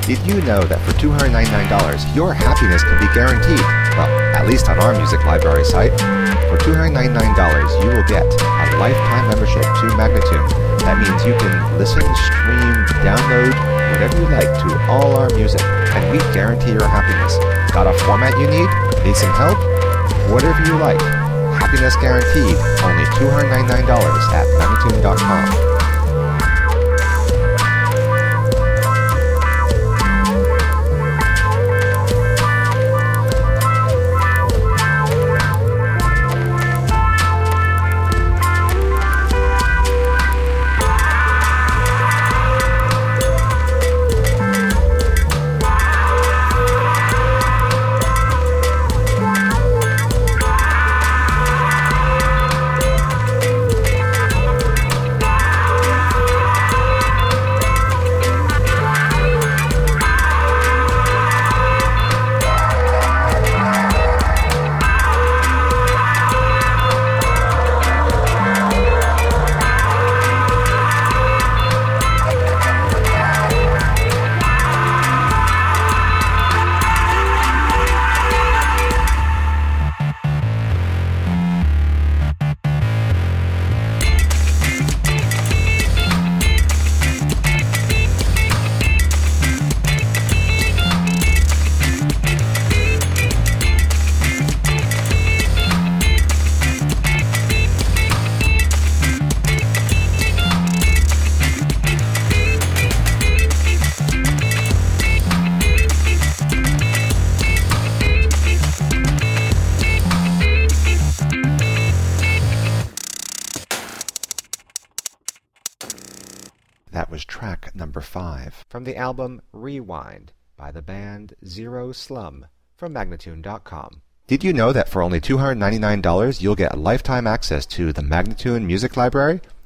Did you know that for $299, your happiness can be guaranteed? Well, at least on our music library site. For $299, you will get a lifetime membership to Magnatune. That means you can listen, stream, download, whatever you like to all our music, and we guarantee your happiness. Got a format you need? Need some help? Whatever you like. Happiness guaranteed. Only $299 at Magnatune.com. That was track number 5 from the album Rewind by the band Zero Slum from Magnatune.com. Did you know that for only $299 you'll get lifetime access to the Magnatune Music Library?